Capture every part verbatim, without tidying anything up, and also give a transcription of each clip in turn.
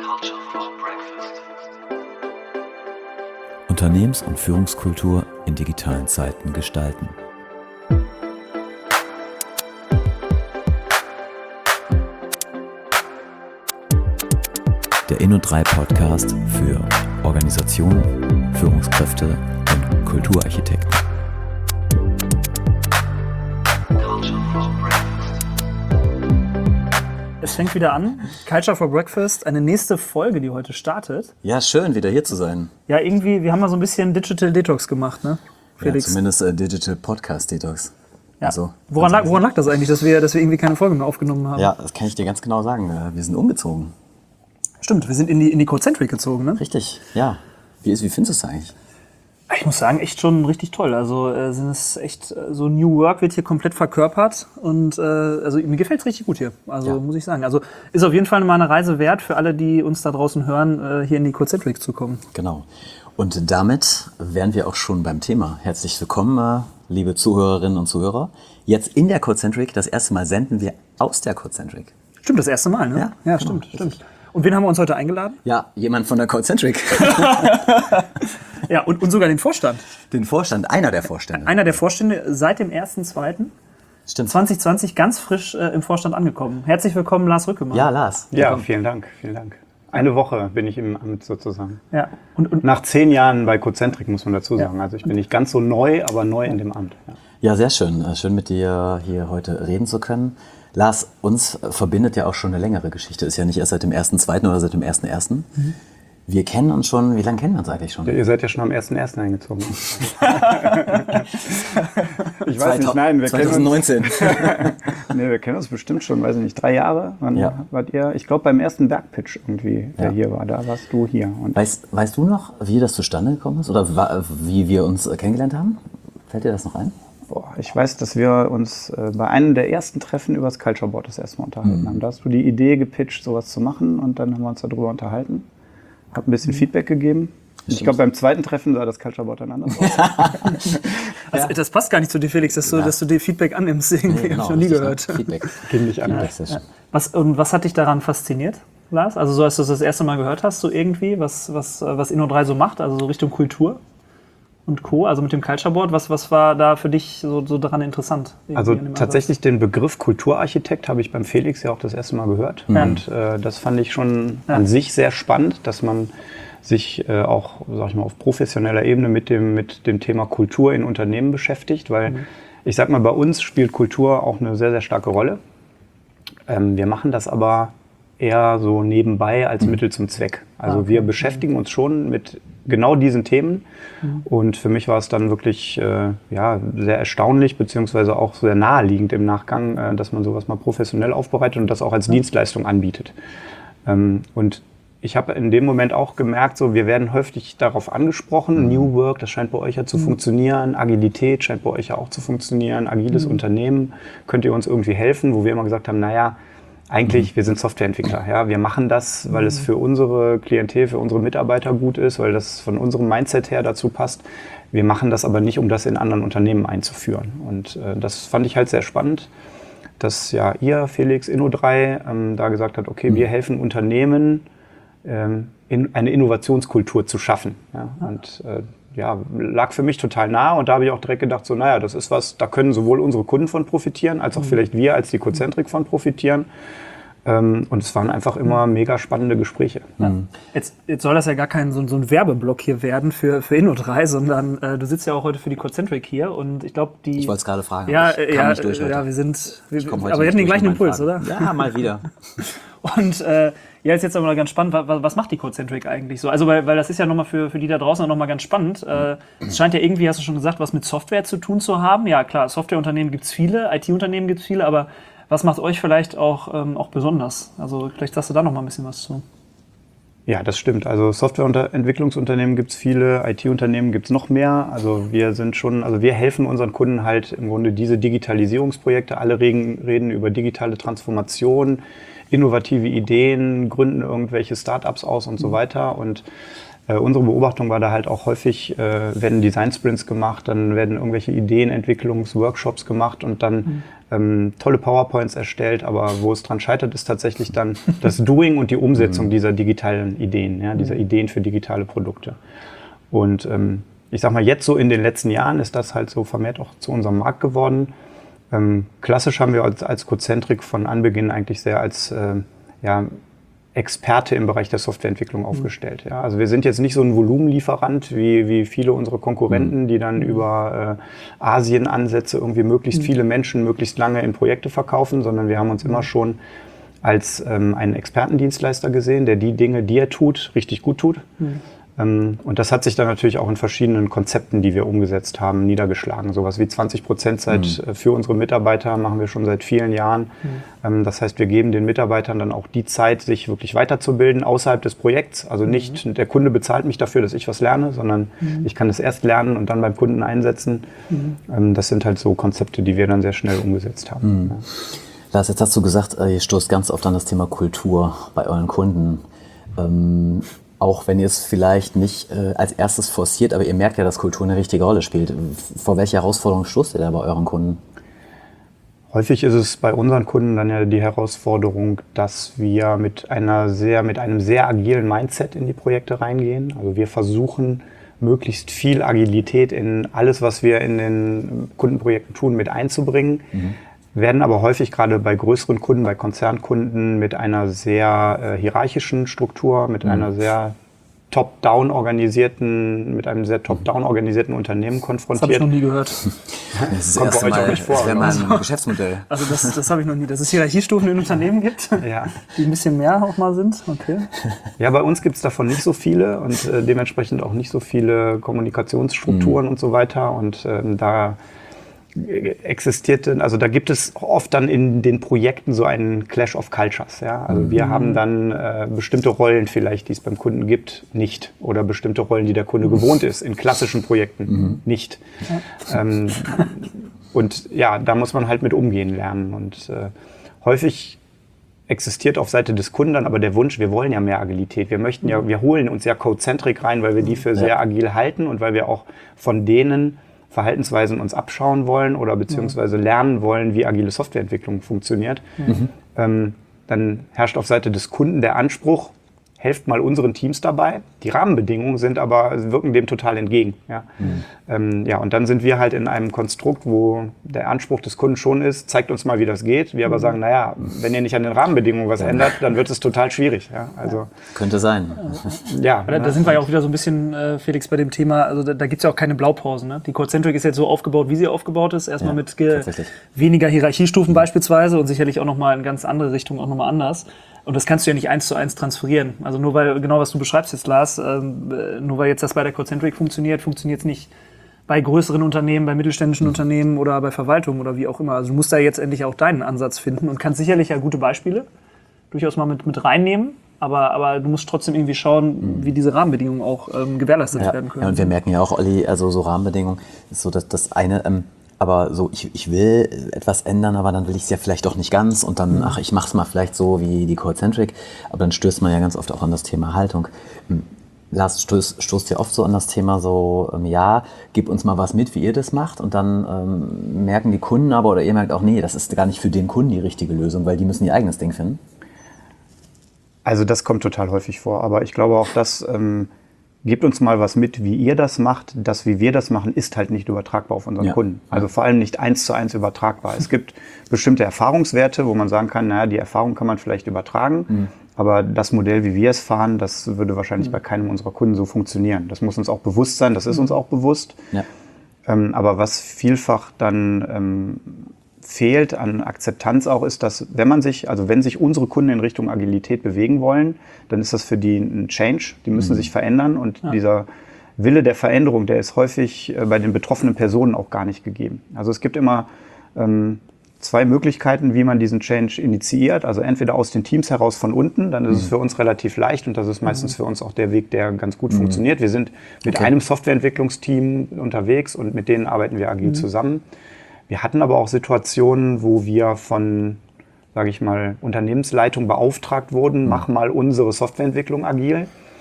Culture for Breakfast. Unternehmens- und Führungskultur in digitalen Zeiten gestalten. Der Inno drei Podcast für Organisationen, Führungskräfte und Kulturarchitekten. Culture for Breakfast. Es fängt wieder an. Culture for Breakfast, eine nächste Folge, die heute startet. Ja, schön, wieder hier zu sein. Ja, irgendwie, wir haben mal so ein bisschen Digital Detox gemacht, ne, Felix? Ja, zumindest äh, Digital Podcast Detox. Ja. Also, woran, lag, woran lag das eigentlich, dass wir, dass wir irgendwie keine Folge mehr aufgenommen haben? Ja, das kann ich dir ganz genau sagen. Äh, Wir sind umgezogen. Stimmt, wir sind in die, in die Cocentric gezogen, ne? Richtig, ja. Wie, ist, wie findest du es eigentlich? Ich muss sagen, echt schon richtig toll. Also äh, sind es echt, äh, so New Work wird hier komplett verkörpert und äh, also mir gefällt es richtig gut hier. Also Ja. muss ich sagen. Also ist auf jeden Fall mal eine Reise wert für alle, die uns da draußen hören, äh, hier in die Cocentric zu kommen. Genau. Und damit wären wir auch schon beim Thema. Herzlich willkommen, äh, liebe Zuhörerinnen und Zuhörer. Jetzt in der Cocentric, das erste Mal senden wir aus der Cocentric. Stimmt, das erste Mal, ne? Ja, ja genau, stimmt, richtig. stimmt. Und wen haben wir uns heute eingeladen? Ja, jemand von der Cocentric. Ja, und, und sogar den Vorstand. Den Vorstand, einer der Vorstände. Einer der Vorstände seit dem ersten zweiten Stimmt. zwanzig zwanzig ganz frisch äh, im Vorstand angekommen. Herzlich willkommen, Lars Rückemann. Ja, Lars. Ja, vielen Dank, vielen Dank. Eine Woche bin ich im Amt sozusagen. Ja. Und, und, Nach zehn Jahren bei Cocentric muss man dazu sagen. Also ich bin nicht ganz so neu, aber neu in dem Amt. Ja. Ja, sehr schön. Äh, Schön mit dir hier heute reden zu können. Lars, uns äh, verbindet ja auch schon eine längere Geschichte. Ist ja nicht erst seit dem ersten zweiten oder seit dem ersten ersten Mhm. Wir kennen uns schon, wie lange kennen wir uns eigentlich schon? Ja, ihr seid ja schon am ersten ersten eingezogen. Ich weiß nicht, nein, wir kennen, uns, zweitausendneunzehn. nee, wir kennen uns bestimmt schon, weiß ich nicht, drei Jahre. Wann Ja. wart ihr? Ich glaube beim ersten Bergpitch irgendwie, der Ja. hier war, da warst du hier. Und Weißt, weißt du noch, wie das zustande gekommen ist? Oder wa- wie wir uns äh, kennengelernt haben? Fällt dir das noch ein? boah, ich weiß, dass wir uns äh, bei einem der ersten Treffen über das Culture Board das erste Mal unterhalten haben. Da hast du die Idee gepitcht, sowas zu machen, und dann haben wir uns darüber unterhalten. Hab ein bisschen Feedback gegeben. Und ich glaube, beim zweiten Treffen sah das Culture Board dann anders aus. also, das passt gar nicht zu dir, Felix, dass du, Ja. dass du dir Feedback annimmst. Irgendwie Nee, hab ich noch nie richtig, gehört. ne? Feedback. Ging nicht an. Feedback Session. Was, und was hat dich daran fasziniert, Lars? Also so, als du das das erste Mal gehört hast, so irgendwie, was, was, äh, was Inno drei so macht, also so Richtung Kultur und Co., also mit dem Culture Board, was, was war da für dich so, so daran interessant? irgendwie Also an dem tatsächlich den Begriff Kulturarchitekt habe ich beim Felix ja auch das erste Mal gehört. Ja. Und äh, das fand ich schon Ja. an sich sehr spannend, dass man sich äh, auch, sag ich mal, auf professioneller Ebene mit dem, mit dem Thema Kultur in Unternehmen beschäftigt. Weil ich sag mal, bei uns spielt Kultur auch eine sehr, sehr starke Rolle. Ähm, wir machen das aber eher so nebenbei als Mittel zum Zweck. Also Ah, okay. wir beschäftigen uns schon mit genau diesen Themen. Und für mich war es dann wirklich äh, ja, sehr erstaunlich, beziehungsweise auch sehr naheliegend im Nachgang, äh, dass man sowas mal professionell aufbereitet und das auch als Dienstleistung anbietet. Ähm, und ich habe in dem Moment auch gemerkt, so, wir werden häufig darauf angesprochen, New Work, das scheint bei euch ja zu funktionieren, Agilität scheint bei euch ja auch zu funktionieren, agiles Unternehmen, könnt ihr uns irgendwie helfen, wo wir immer gesagt haben, naja, eigentlich, wir sind Softwareentwickler, ja, wir machen das, weil es für unsere Klientel, für unsere Mitarbeiter gut ist, weil das von unserem Mindset her dazu passt. Wir machen das aber nicht, um das in anderen Unternehmen einzuführen. Und äh, das fand ich halt sehr spannend, dass ja ihr, Felix, Inno drei, ähm, da gesagt habt, okay, wir helfen Unternehmen, ähm, in eine Innovationskultur zu schaffen. Ja. Und äh, ja, lag für mich total nah, und da habe ich auch direkt gedacht, so, naja, das ist was, da können sowohl unsere Kunden von profitieren, als auch vielleicht wir als die Cocentric von profitieren. Ähm, und es waren einfach immer mega spannende Gespräche. Jetzt, jetzt soll das ja gar kein so, so ein Werbeblock hier werden für, für Inno drei, sondern äh, du sitzt ja auch heute für die Cocentric hier, und ich glaube, die... Ich wollte es gerade fragen, ja, aber ich äh, kam ja, nicht durch heute. ja, wir sind... Wir, Ich komm heute aber wir nicht hatten den durch gleichen mit meinen Impuls, oder? Fragen. Ja, mal wieder. Und äh, ja, ist jetzt aber ganz spannend, was, was macht die Cocentric eigentlich so? Also, weil, weil das ist ja nochmal für, für die da draußen nochmal ganz spannend. Äh, es scheint ja irgendwie, hast du schon gesagt, was mit Software zu tun zu haben. Ja, klar, Softwareunternehmen gibt es viele, I T-Unternehmen gibt es viele, aber was macht euch vielleicht auch, ähm, auch besonders? Also, vielleicht sagst du da nochmal ein bisschen was zu. Ja, das stimmt. Also Softwareentwicklungsunternehmen gibt es viele, I T-Unternehmen gibt es noch mehr. Also wir sind schon, also wir helfen unseren Kunden halt im Grunde diese Digitalisierungsprojekte. Alle reden, reden über digitale Transformation, innovative Ideen, gründen irgendwelche Startups aus und so weiter. Und Äh, unsere Beobachtung war da halt auch häufig, äh, werden Design-Sprints gemacht, dann werden irgendwelche Ideenentwicklungsworkshops gemacht und dann mhm. ähm, tolle PowerPoints erstellt, aber wo es dran scheitert, ist tatsächlich dann das Doing und die Umsetzung mhm. dieser digitalen Ideen, ja, dieser Ideen für digitale Produkte. Und ähm, ich sag mal, jetzt so in den letzten Jahren ist das halt so vermehrt auch zu unserem Markt geworden. Ähm, klassisch haben wir als, als Cocentric von Anbeginn eigentlich sehr als äh, ja, Experte im Bereich der Softwareentwicklung aufgestellt. Ja. Also wir sind jetzt nicht so ein Volumenlieferant wie, wie viele unserer Konkurrenten, die dann über äh, Asien-Ansätze irgendwie möglichst viele Menschen möglichst lange in Projekte verkaufen, sondern wir haben uns immer schon als ähm, einen Expertendienstleister gesehen, der die Dinge, die er tut, richtig gut tut. Mhm. Ähm, und das hat sich dann natürlich auch in verschiedenen Konzepten, die wir umgesetzt haben, niedergeschlagen. Sowas wie zwanzig Prozent Zeit mhm. für unsere Mitarbeiter machen wir schon seit vielen Jahren. Mhm. Ähm, das heißt, wir geben den Mitarbeitern dann auch die Zeit, sich wirklich weiterzubilden außerhalb des Projekts. Also nicht, mhm. der Kunde bezahlt mich dafür, dass ich was lerne, sondern mhm. ich kann es erst lernen und dann beim Kunden einsetzen. Mhm. Ähm, das sind halt so Konzepte, die wir dann sehr schnell umgesetzt haben. Mhm. Ja. Lars, jetzt hast du gesagt, ihr stoßt ganz oft an das Thema Kultur bei euren Kunden. Ähm, Auch wenn ihr es vielleicht nicht äh, als erstes forciert, aber ihr merkt ja, dass Kultur eine richtige Rolle spielt. Vor welche Herausforderungen stoßt ihr da bei euren Kunden? Häufig ist es bei unseren Kunden dann ja die Herausforderung, dass wir mit einer sehr, mit einem sehr agilen Mindset in die Projekte reingehen. Also wir versuchen, möglichst viel Agilität in alles, was wir in den Kundenprojekten tun, mit einzubringen. Mhm. Werden aber häufig gerade bei größeren Kunden, bei Konzernkunden mit einer sehr äh, hierarchischen Struktur, mit mhm. einer sehr top-down organisierten, mit einem sehr top-down organisierten Unternehmen konfrontiert. Das habe ich noch nie gehört. Das ist Kommt das bei euch Mal, auch nicht vor. Das wäre mal ein Geschäftsmodell. Also das, das habe ich noch nie, dass es Hierarchiestufen in Unternehmen gibt, ja. die ein bisschen mehr auch mal sind. Okay. Ja, bei uns gibt es davon nicht so viele und äh, dementsprechend auch nicht so viele Kommunikationsstrukturen mhm. und so weiter. Und ähm, da existierte, also da gibt es oft dann in den Projekten so einen Clash of Cultures. Ja? Also wir mhm. haben dann äh, bestimmte Rollen vielleicht, die es beim Kunden gibt, nicht. Oder bestimmte Rollen, die der Kunde gewohnt ist, in klassischen Projekten mhm. nicht. Ja. Ähm, und ja, da muss man halt mit umgehen lernen. Und äh, häufig existiert auf Seite des Kunden dann aber der Wunsch, wir wollen ja mehr Agilität. Wir möchten ja, wir holen uns ja Cocentric rein, weil wir die für sehr ja. agil halten und weil wir auch von denen Verhaltensweisen uns abschauen wollen oder beziehungsweise lernen wollen, wie agile Softwareentwicklung funktioniert, mhm. ähm, dann herrscht auf Seite des Kunden der Anspruch, helft mal unseren Teams dabei. Die Rahmenbedingungen sind aber, wirken dem total entgegen. Ja. Mhm. Ähm, ja, und dann sind wir halt in einem Konstrukt, wo der Anspruch des Kunden schon ist, zeigt uns mal, wie das geht. Wir mhm. aber sagen, naja, wenn ihr nicht an den Rahmenbedingungen was ja. ändert, dann wird es total schwierig. Ja, also, könnte sein. Ja, da, da sind wir ja auch wieder so ein bisschen, äh, Felix, bei dem Thema, also da, da gibt es ja auch keine Blaupausen. Ne? Die Cocentric ist jetzt so aufgebaut, wie sie aufgebaut ist. Erstmal ja, mit ge- weniger Hierarchiestufen mhm. beispielsweise und sicherlich auch nochmal in ganz andere Richtungen, auch nochmal anders. Und das kannst du ja nicht eins zu eins transferieren. Also nur weil, genau was du beschreibst jetzt, Lars, ähm, nur weil jetzt das bei der Cocentric funktioniert, funktioniert es nicht bei größeren Unternehmen, bei mittelständischen mhm. Unternehmen oder bei Verwaltungen oder wie auch immer. Also du musst da jetzt endlich auch deinen Ansatz finden und kannst sicherlich ja gute Beispiele durchaus mal mit, mit reinnehmen. Aber, aber du musst trotzdem irgendwie schauen, mhm. wie diese Rahmenbedingungen auch ähm, gewährleistet ja. werden können. Ja, und wir merken ja auch, Olli, also so Rahmenbedingungen ist so, dass das eine... Ähm Aber so, ich, ich will etwas ändern, aber dann will ich es ja vielleicht doch nicht ganz und dann, ach, ich mach's mal vielleicht so wie die Cocentric, aber dann stößt man ja ganz oft auch an das Thema Haltung. Lars, stoßt, stoßt ja oft so an das Thema so, ähm, ja, gib uns mal was mit, wie ihr das macht und dann ähm, merken die Kunden aber, oder ihr merkt auch, nee, das ist gar nicht für den Kunden die richtige Lösung, weil die müssen ihr eigenes Ding finden. Also das kommt total häufig vor, aber ich glaube auch, dass... Ähm Gebt uns mal was mit, wie ihr das macht. Das, wie wir das machen, ist halt nicht übertragbar auf unseren ja. Kunden. Also vor allem nicht eins zu eins übertragbar. Es gibt bestimmte Erfahrungswerte, wo man sagen kann, naja, die Erfahrung kann man vielleicht übertragen. Mhm. Aber das Modell, wie wir es fahren, das würde wahrscheinlich mhm. bei keinem unserer Kunden so funktionieren. Das muss uns auch bewusst sein, das ist mhm. uns auch bewusst. Ja. Ähm, aber was vielfach dann ähm, fehlt an Akzeptanz auch ist, dass wenn man sich, also wenn sich unsere Kunden in Richtung Agilität bewegen wollen, dann ist das für die ein Change. Die müssen mhm. sich verändern und ja. dieser Wille der Veränderung, der ist häufig äh, bei den betroffenen Personen auch gar nicht gegeben. Also es gibt immer ähm, zwei Möglichkeiten, wie man diesen Change initiiert. Also entweder aus den Teams heraus von unten, dann ist mhm. es für uns relativ leicht und das ist meistens mhm. für uns auch der Weg, der ganz gut mhm. funktioniert. Wir sind mit okay. einem Softwareentwicklungsteam unterwegs und mit denen arbeiten wir agil mhm. zusammen. Wir hatten aber auch Situationen, wo wir von, sage ich mal, Unternehmensleitung beauftragt wurden, mhm. mach mal unsere Softwareentwicklung agil.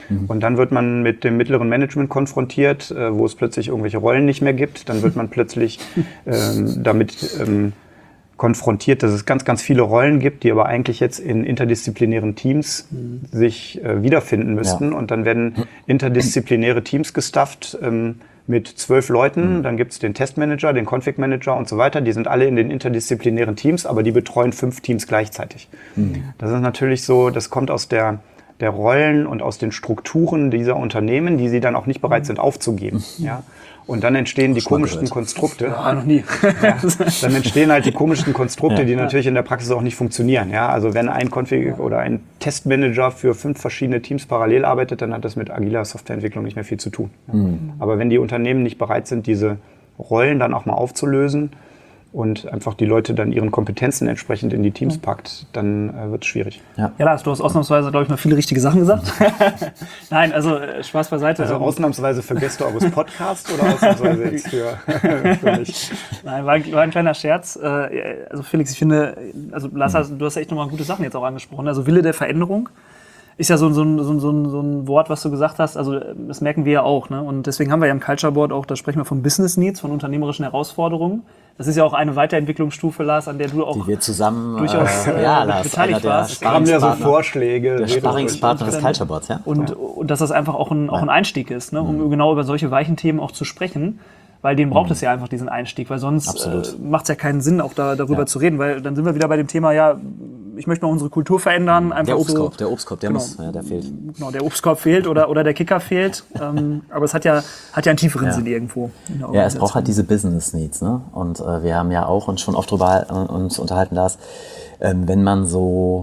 Und dann wird man mit dem mittleren Management konfrontiert, äh, wo es plötzlich irgendwelche Rollen nicht mehr gibt. Dann wird man plötzlich ähm, damit ähm, konfrontiert, dass es ganz, ganz viele Rollen gibt, die aber eigentlich jetzt in interdisziplinären Teams mhm. sich äh, wiederfinden müssten. Ja. Und dann werden interdisziplinäre Teams gestafft ähm, mit zwölf Leuten. Mhm. Dann gibt es den Testmanager, den Config-Manager und so weiter. Die sind alle in den interdisziplinären Teams, aber die betreuen fünf Teams gleichzeitig. Mhm. Das ist natürlich so, das kommt aus der, der Rollen und aus den Strukturen dieser Unternehmen, die sie dann auch nicht bereit sind aufzugeben. Mhm. Ja. Und dann entstehen die komischsten Konstrukte. Ja, noch nie. Ja, dann entstehen halt die komischsten Konstrukte, die natürlich in der Praxis auch nicht funktionieren. Ja, also wenn ein Config oder ein Testmanager für fünf verschiedene Teams parallel arbeitet, dann hat das mit agiler Softwareentwicklung nicht mehr viel zu tun. Mhm. Aber wenn die Unternehmen nicht bereit sind, diese Rollen dann auch mal aufzulösen und einfach die Leute dann ihren Kompetenzen entsprechend in die Teams packt, dann äh, wird es schwierig. Ja, ja, Lars, du hast ausnahmsweise, glaube ich, mal viele richtige Sachen gesagt. Nein, also äh, Spaß beiseite. Also ausnahmsweise für Gäste eures Podcasts oder ausnahmsweise jetzt für, für mich? Nein, war ein, war ein kleiner Scherz. Äh, also Felix, ich finde, also Lars, du hast echt nochmal gute Sachen jetzt auch angesprochen. Also Wille der Veränderung ist ja so, so, so, so, so ein Wort, was du gesagt hast. Also das merken wir ja auch. Ne? Und deswegen haben wir ja im Culture Board auch, da sprechen wir von Business Needs, von unternehmerischen Herausforderungen. Das ist ja auch eine Weiterentwicklungsstufe, Lars, an der du auch die wir zusammen durchaus äh, ja, Lars, beteiligt warst. Wir haben ja so Vorschläge. Der Sparringspartner des Culture Boards, ja. Und, und dass das einfach auch ein, auch ein Einstieg ist, ne? um mhm. genau über solche weichen Themen auch zu sprechen. Weil den braucht mhm. es ja einfach, diesen Einstieg, weil sonst äh, macht es ja keinen Sinn, auch da, darüber ja. zu reden, weil dann sind wir wieder bei dem Thema, ja, ich möchte mal unsere Kultur verändern. Einfach der Obstkorb, so, der Obstkorb, der genau, muss, ja, der fehlt. Genau, der Obstkorb fehlt oder, oder der Kicker fehlt, ähm, aber es hat ja, hat ja einen tieferen ja. Sinn irgendwo. Ja, es braucht halt diese Business Needs, ne? Und äh, wir haben ja auch uns schon oft drüber äh, uns unterhalten, Lars, äh, wenn man so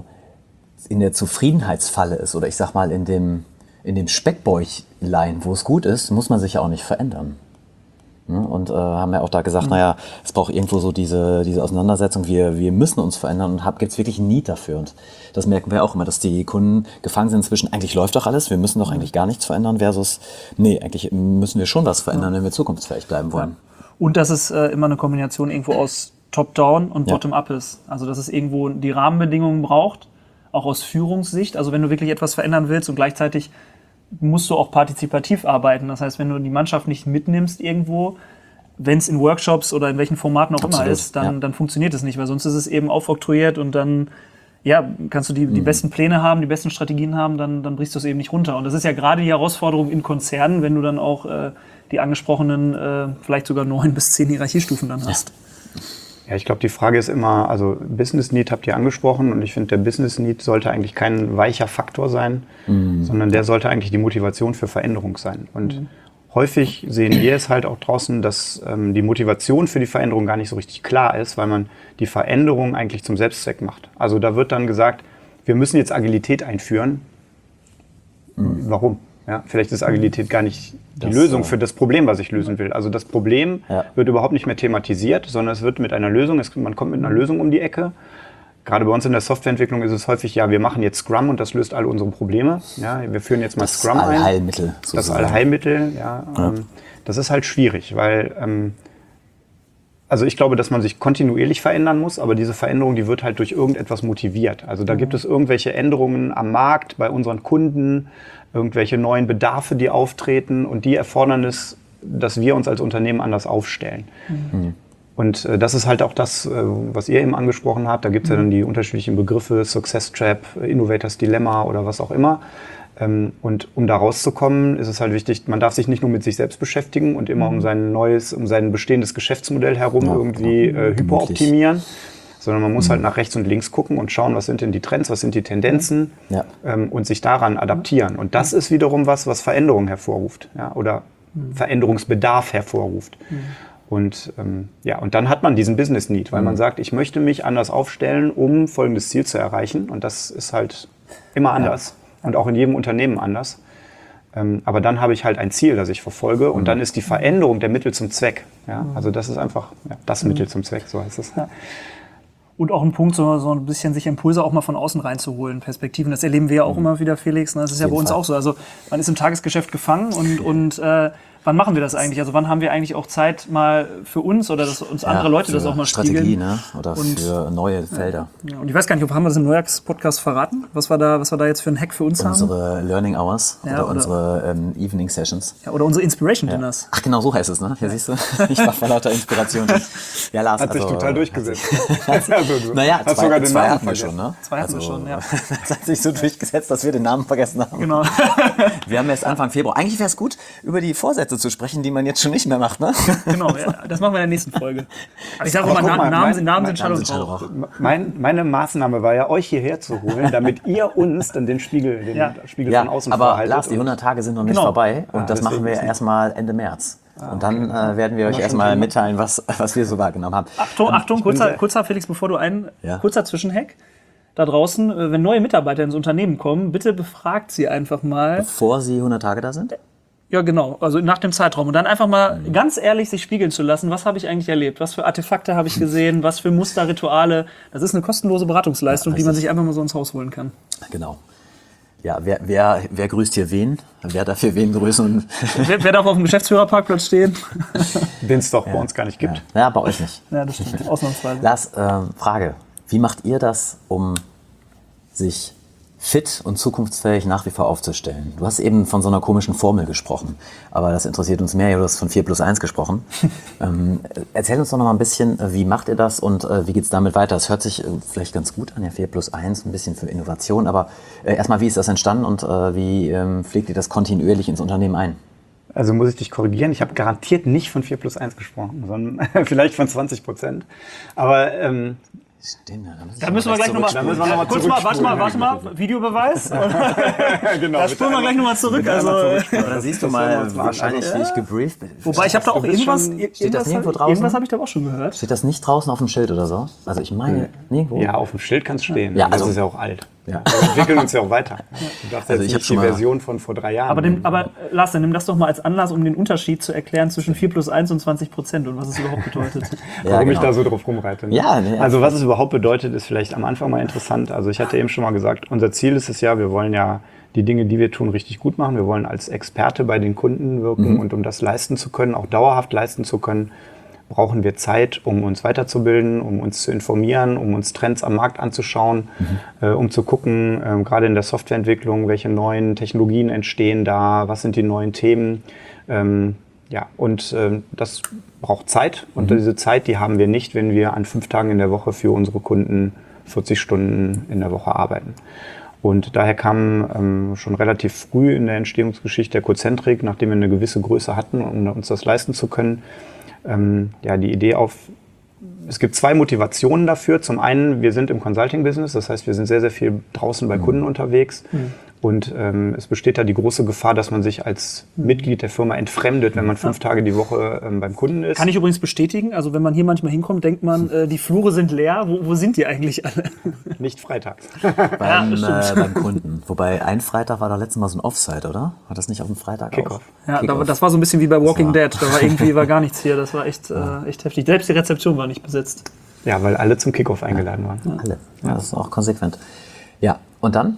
in der Zufriedenheitsfalle ist oder ich sag mal in dem, in dem Speckbäuchlein, wo es gut ist, muss man sich ja auch nicht verändern. Und äh, haben ja auch da gesagt, mhm. naja, es braucht irgendwo so diese, diese Auseinandersetzung, wir, wir müssen uns verändern und gibt es wirklich ein Need dafür. Und das merken wir auch immer, dass die Kunden gefangen sind zwischen, eigentlich läuft doch alles, wir müssen doch eigentlich gar nichts verändern, versus, nee, eigentlich müssen wir schon was verändern, wenn wir zukunftsfähig bleiben wollen. Ja. Und dass es äh, immer eine Kombination irgendwo aus Top-Down und ja. Bottom-Up ist. Also dass es irgendwo die Rahmenbedingungen braucht, auch aus Führungssicht. Also wenn du wirklich etwas verändern willst und gleichzeitig musst du auch partizipativ arbeiten. Das heißt, wenn du die Mannschaft nicht mitnimmst irgendwo, wenn es in Workshops oder in welchen Formaten auch Absolut, immer ist, dann, ja. dann funktioniert es nicht, weil sonst ist es eben aufoktroyiert und dann ja, kannst du die, die mhm. besten Pläne haben, die besten Strategien haben, dann, dann brichst du es eben nicht runter. Und das ist ja gerade die Herausforderung in Konzernen, wenn du dann auch äh, die angesprochenen, äh, vielleicht sogar neun bis zehn Hierarchiestufen dann hast. Ja, ich glaube, die Frage ist immer, also Business Need habt ihr angesprochen und ich finde, der Business Need sollte eigentlich kein weicher Faktor sein, mhm. sondern der sollte eigentlich die Motivation für Veränderung sein. Und mhm. häufig sehen wir es halt auch draußen, dass ähm, die Motivation für die Veränderung gar nicht so richtig klar ist, weil man die Veränderung eigentlich zum Selbstzweck macht. Also da wird dann gesagt, wir müssen jetzt Agilität einführen. Mhm. Warum? Ja, vielleicht ist Agilität gar nicht die das, Lösung für das Problem, was ich lösen will. Also das Problem ja. wird überhaupt nicht mehr thematisiert, sondern es wird mit einer Lösung, es, man kommt mit einer Lösung um die Ecke. Gerade bei uns in der Softwareentwicklung ist es häufig, ja, wir machen jetzt Scrum und das löst all unsere Probleme. Ja, wir führen jetzt mal das Scrum ein. Das Allheilmittel. Das Allheilmittel, ja. ja. Ähm, das ist halt schwierig, weil ähm, also ich glaube, dass man sich kontinuierlich verändern muss, aber diese Veränderung, die wird halt durch irgendetwas motiviert. Also da mhm. gibt es irgendwelche Änderungen am Markt, bei unseren Kunden, irgendwelche neuen Bedarfe, die auftreten und die erfordern es, dass wir uns als Unternehmen anders aufstellen. Mhm. Und äh, das ist halt auch das, äh, was ihr eben angesprochen habt. Da gibt es mhm. ja dann die unterschiedlichen Begriffe, Success Trap, Innovators Dilemma oder was auch immer. Ähm, und um da rauszukommen, ist es halt wichtig, man darf sich nicht nur mit sich selbst beschäftigen und immer mhm. um sein neues, um sein bestehendes Geschäftsmodell herum ja, irgendwie äh, hyperoptimieren, sondern man muss mhm. halt nach rechts und links gucken und schauen, was sind denn die Trends, was sind die Tendenzen ja. ähm, und sich daran adaptieren. Und das ist wiederum was, was Veränderung hervorruft, ja, oder mhm. Veränderungsbedarf hervorruft. Mhm. Und, ähm, ja, und dann hat man diesen Business Need, weil mhm. man sagt, ich möchte mich anders aufstellen, um folgendes Ziel zu erreichen. Und das ist halt immer anders ja. und auch in jedem Unternehmen anders. Ähm, aber dann habe ich halt ein Ziel, das ich verfolge und mhm. dann ist die Veränderung der Mittel zum Zweck. Ja? Mhm. Also das ist einfach ja, das mhm. Mittel zum Zweck, so heißt es. Ja. Und auch ein Punkt, so, so ein bisschen sich Impulse auch mal von außen reinzuholen, Perspektiven. Das erleben wir ja auch mhm. immer wieder, Felix. Ne? Das ist ja bei uns Fall. auch so. Also man ist im Tagesgeschäft gefangen und, und äh, Wann machen wir das eigentlich? Also wann haben wir eigentlich auch Zeit mal für uns oder dass uns andere Ja, Leute für das auch mal Strategie, spiegeln? ne? Oder Und- für neue Felder. Ja, und ich weiß gar nicht, ob haben wir das im Neujahrs-Podcast verraten, was wir da, was wir da jetzt für einen Hack für uns haben? Unsere Learning Hours Ja, oder, oder- unsere ähm, Evening Sessions. Ja, oder unsere Inspiration Dinners. Ach genau, so heißt es, ne? Ja, siehst du? Ich war vor lauter Inspiration. Ja, Lars, Hat sich also, total durchgesetzt. also, du Naja, hast zwei, sogar den zwei Namen hatten wir vergessen. schon, ne? Zwei hatten wir schon, ja. Das hat sich so durchgesetzt, dass wir den Namen vergessen haben. Genau. Wir haben jetzt Anfang Februar. Eigentlich wäre es gut, über die Vorsätze zu sprechen, die man jetzt schon nicht mehr macht, ne? genau, ja, das machen wir in der nächsten Folge. Aber ich sage Aber immer, guck Na mal, Namen, mein- sind, Namen mein- sind Schall Namen und sind Schall und Rauch. Rauch. Mein, meine Maßnahme war ja, euch hierher zu holen, damit ihr uns dann den Spiegel, den Ja. Spiegel Ja, von außen aber vorhaltet. Lars, die Und- hundert Tage sind noch nicht Genau. vorbei und Ah, das machen deswegen wir ist nicht- erstmal Ende März. Und dann äh, werden wir euch schon erstmal Thema. mitteilen, was, was wir so wahrgenommen haben. Achtung, Achtung, bin kurzer, sehr- kurzer, Felix, bevor du ein, Ja. kurzer Zwischenhack. Da draußen, äh, wenn neue Mitarbeiter ins Unternehmen kommen, bitte befragt sie einfach mal. Bevor sie hundert Tage da sind? Ja, genau, also nach dem Zeitraum. Und dann einfach mal ganz ehrlich sich spiegeln zu lassen, was habe ich eigentlich erlebt? Was für Artefakte habe ich gesehen? Was für Muster, Rituale? Das ist eine kostenlose Beratungsleistung, Ja, die man richtig. sich einfach mal so ins Haus holen kann. Genau. Ja, wer, wer, wer grüßt hier wen? Wer darf hier wen grüßen? Wer, wer darf auf dem Geschäftsführerparkplatz stehen? den es doch bei uns gar nicht gibt. Ja, bei euch nicht. Ja, das stimmt, ausnahmsweise. Lars, ähm, Frage. Wie macht ihr das, um sich fit und zukunftsfähig nach wie vor aufzustellen? Du hast eben von so einer komischen Formel gesprochen, aber das interessiert uns mehr. Du hast von vier plus eins gesprochen. ähm, erzähl uns doch noch mal ein bisschen, äh, wie macht ihr das und äh, wie geht es damit weiter? Es hört sich äh, vielleicht ganz gut an, ja, vier plus eins, ein bisschen für Innovation, aber äh, erstmal, wie ist das entstanden und äh, wie ähm, pflegt ihr das kontinuierlich ins Unternehmen ein? Also muss ich dich korrigieren, ich habe garantiert nicht von vier plus eins gesprochen, sondern vielleicht von zwanzig Prozent. Aber ähm, Stimmt, da muss ich Da müssen wir gleich nochmal. Da müssen wir noch mal Kurz mal, warte mal, warte mal. Videobeweis. genau, Da spulen wir gleich nochmal zurück. Also, Aber da siehst du Das hören wir mal uns mal an. wahrscheinlich, wie ich gebrieft bin. wobei ich habe da auch Du bist irgendwas. schon- irgendwas steht das nirgendwo hab- draußen? Irgendwas habe ich da auch schon gehört. Steht das nicht draußen auf dem Schild oder so? Also ich meine, nirgendwo. ja, auf dem Schild kann es stehen. Ja, das also- ist ja auch alt. Ja. Wir entwickeln uns ja auch weiter. Du dachtest Also jetzt ich hab nicht schon die mal- Version von vor drei Jahren. Aber, dem, aber äh, Lars, dann nimm das doch mal als Anlass, um den Unterschied zu erklären zwischen vier plus eins und zwanzig Prozent und was es überhaupt bedeutet. Ja, Warum ich genau. da so drauf rumreite. Ne? Ja, nee, also was es überhaupt bedeutet, ist vielleicht am Anfang mal interessant. Also ich hatte eben schon mal gesagt, unser Ziel ist es ja, wir wollen ja die Dinge, die wir tun, richtig gut machen. Wir wollen als Experte bei den Kunden wirken Mhm. und um das leisten zu können, auch dauerhaft leisten zu können, brauchen wir Zeit, um uns weiterzubilden, um uns zu informieren, um uns Trends am Markt anzuschauen, äh, um zu gucken, äh, gerade in der Softwareentwicklung, welche neuen Technologien entstehen da, was sind die neuen Themen. Ähm, ja, und ähm, das braucht Zeit und diese Zeit, die haben wir nicht, wenn wir an fünf Tagen in der Woche für unsere Kunden vierzig Stunden in der Woche arbeiten. Und daher kam ähm, schon relativ früh in der Entstehungsgeschichte der Cozentrik, nachdem wir eine gewisse Größe hatten, um uns das leisten zu können, ähm, ja, die Idee auf, es gibt zwei Motivationen dafür. Zum einen, wir sind im Consulting-Business, das heißt, wir sind sehr, sehr viel draußen bei Kunden unterwegs. Und ähm, es besteht da die große Gefahr, dass man sich als Mitglied der Firma entfremdet, wenn man fünf Tage die Woche ähm, beim Kunden ist. Kann ich übrigens bestätigen. Also wenn man hier manchmal hinkommt, denkt man, äh, die Flure sind leer. Wo, wo sind die eigentlich alle? Nicht freitags. Beim, das äh, stimmt. beim Kunden. Wobei ein Freitag war da letztes Mal so ein Offside, oder? War das nicht auf dem Freitag Kickoff. auch? Ja, da, Kickoff. das war so ein bisschen wie bei Walking war- Dead. Da war irgendwie war gar nichts hier. Das war echt, äh, echt heftig. Selbst die Rezeption war nicht besetzt. Ja, weil alle zum Kickoff eingeladen waren. Alle. Ja, das ist auch konsequent. Ja, und dann?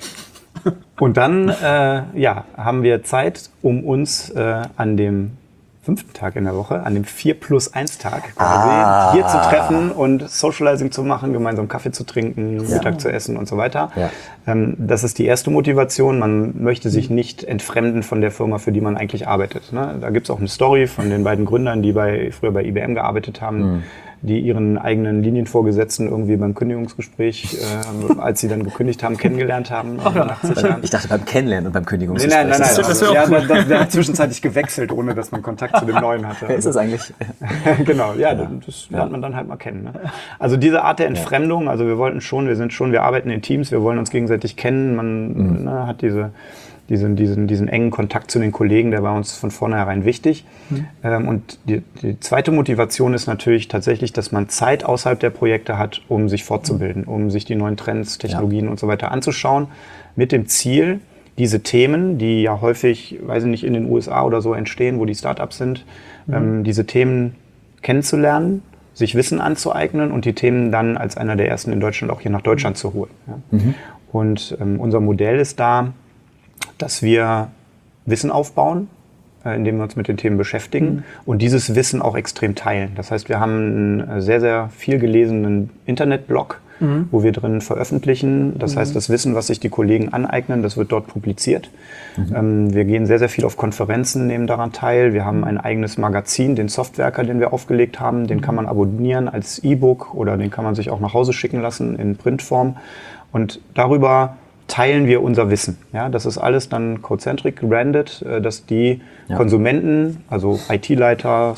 Und dann äh, ja, haben wir Zeit, um uns äh, an dem fünften Tag in der Woche, an dem vier plus eins Tag quasi, Ah. hier zu treffen und Socializing zu machen, gemeinsam Kaffee zu trinken, Mittag zu essen und so weiter. Ja. Ähm, das ist die erste Motivation. Man möchte sich nicht entfremden von der Firma, für die man eigentlich arbeitet. Ne? Da gibt es auch eine Story von den beiden Gründern, die bei, früher bei I B M gearbeitet haben, Mhm. die ihren eigenen Linienvorgesetzten irgendwie beim Kündigungsgespräch, äh, als sie dann gekündigt haben, kennengelernt haben. nach zig Jahren. Ich dachte beim Kennenlernen und beim Nee, Kündigungsgespräch. nein, nein, nein. Das Also, wär auch ja, cool. der, der hat zwischenzeitlich gewechselt, ohne dass man Kontakt zu dem Neuen hatte. Wer ist das eigentlich? Genau, ja, das lernt man dann halt mal kennen. Ne? Also diese Art der Entfremdung, also wir wollten schon, wir sind schon, wir arbeiten in Teams, wir wollen uns gegenseitig kennen, man ne, hat diese, diesen, diesen, diesen engen Kontakt zu den Kollegen, der war uns von vornherein wichtig. Ähm, und die, die zweite Motivation ist natürlich tatsächlich, dass man Zeit außerhalb der Projekte hat, um sich fortzubilden, um sich die neuen Trends, Technologien und so weiter anzuschauen, mit dem Ziel, diese Themen, die ja häufig, weiß ich nicht, in den U S A oder so entstehen, wo die Startups sind, ähm, diese Themen kennenzulernen, sich Wissen anzueignen und die Themen dann als einer der ersten in Deutschland auch hier nach Deutschland zu holen. Ja. Und ähm, unser Modell ist da, dass wir Wissen aufbauen, in dem wir uns mit den Themen beschäftigen mhm. und dieses Wissen auch extrem teilen. Das heißt, wir haben einen sehr, sehr viel gelesenen Internetblog, mhm. wo wir drin veröffentlichen. Das mhm. heißt, das Wissen, was sich die Kollegen aneignen, das wird dort publiziert. Mhm. Ähm, wir gehen sehr, sehr viel auf Konferenzen, nehmen daran teil. Wir haben ein eigenes Magazin, den Softwerker, den wir aufgelegt haben. Den kann man abonnieren als E-Book oder den kann man sich auch nach Hause schicken lassen in Printform. Und darüber teilen wir unser Wissen. Ja, das ist alles dann Codecentric gebrandet, dass die ja. Konsumenten, also I T-Leiter,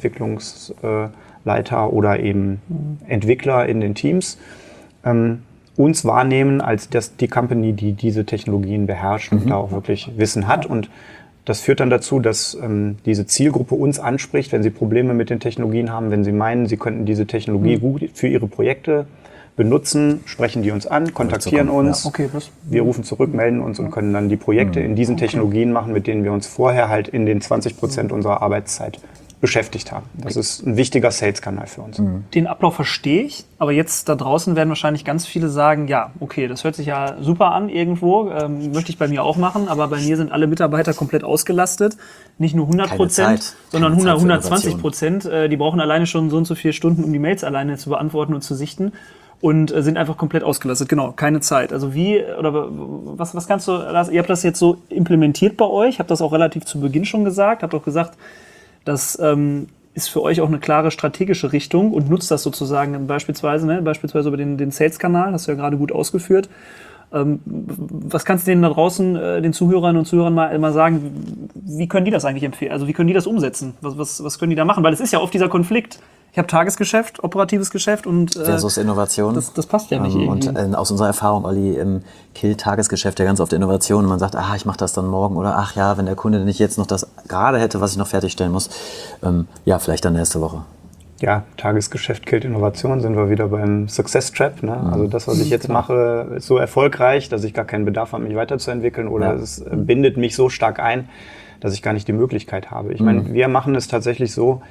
Softwareentwicklungsleiter oder eben Entwickler in den Teams, ähm, uns wahrnehmen als das, die Company, die diese Technologien beherrscht und mhm. da auch wirklich Wissen hat. Und das führt dann dazu, dass ähm, diese Zielgruppe uns anspricht, wenn sie Probleme mit den Technologien haben, wenn sie meinen, sie könnten diese Technologie mhm. gut für ihre Projekte benutzen, sprechen die uns an, kontaktieren uns, ja. okay, wir rufen zurück, melden uns und können dann die Projekte in diesen okay. Technologien machen, mit denen wir uns vorher halt in den zwanzig Prozent unserer Arbeitszeit beschäftigt haben. Das ist ein wichtiger Sales-Kanal für uns. Den Ablauf verstehe ich, aber jetzt da draußen werden wahrscheinlich ganz viele sagen, ja, okay, das hört sich ja super an irgendwo, ähm, möchte ich bei mir auch machen, aber bei mir sind alle Mitarbeiter komplett ausgelastet, nicht nur hundert Prozent, sondern hundert, hundertzwanzig Prozent. Äh, die brauchen alleine schon so und so viele Stunden, um die Mails alleine zu beantworten und zu sichten. Und äh, sind einfach komplett ausgelastet. Genau, keine Zeit. Also wie, oder was, was kannst du, das, ihr habt das jetzt so implementiert bei euch, habt das auch relativ zu Beginn schon gesagt, habt auch gesagt, das ähm, ist für euch auch eine klare strategische Richtung und nutzt das sozusagen beispielsweise, ne, beispielsweise über den, den Sales-Kanal, hast du ja gerade gut ausgeführt. Ähm, was kannst du denen da draußen, äh, den Zuhörern und Zuhörern mal, mal sagen, wie können die das eigentlich empfehlen? Also wie können die das umsetzen? Was, was, was können die da machen? Weil es ist ja oft dieser Konflikt. Ich habe Tagesgeschäft, operatives Geschäft und äh, versus Innovation. Das, das passt ja nicht ähm, irgendwie. Und äh, aus unserer Erfahrung, Olli, im Kill-Tagesgeschäft ja ganz oft Innovation. Und man sagt, ah, ich mache das dann morgen oder ach ja, wenn der Kunde nicht jetzt noch das gerade hätte, was ich noch fertigstellen muss, ähm, ja, vielleicht dann nächste Woche. Ja, Tagesgeschäft killt Innovation, sind wir wieder beim Success Trap. Ne? Mhm. Also das, was ich jetzt mache, ist so erfolgreich, dass ich gar keinen Bedarf habe, mich weiterzuentwickeln oder ja. es bindet mich so stark ein, dass ich gar nicht die Möglichkeit habe. Ich mhm. meine, wir machen es tatsächlich so,